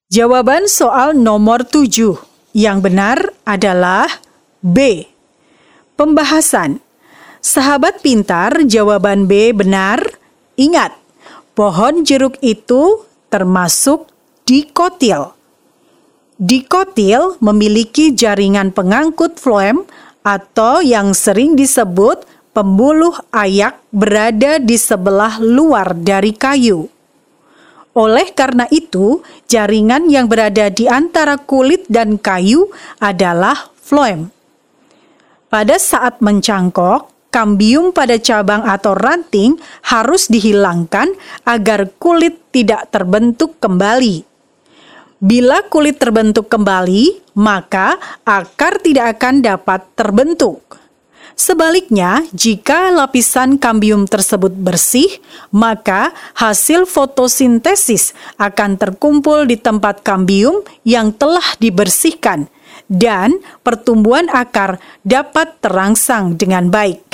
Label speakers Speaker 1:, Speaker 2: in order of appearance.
Speaker 1: Jawaban soal nomor 7 yang benar adalah B. Pembahasan. Sahabat pintar, jawaban B benar. Ingat, pohon jeruk itu termasuk dikotil. Dikotil memiliki jaringan pengangkut floem atau yang sering disebut pembuluh ayak berada di sebelah luar dari kayu. Oleh karena itu, jaringan yang berada di antara kulit dan kayu adalah floem. Pada saat mencangkok, kambium pada cabang atau ranting harus dihilangkan agar kulit tidak terbentuk kembali. Bila kulit terbentuk kembali, maka akar tidak akan dapat terbentuk. Sebaliknya, jika lapisan kambium tersebut bersih, maka hasil fotosintesis akan terkumpul di tempat kambium yang telah dibersihkan, dan pertumbuhan akar dapat terangsang dengan baik.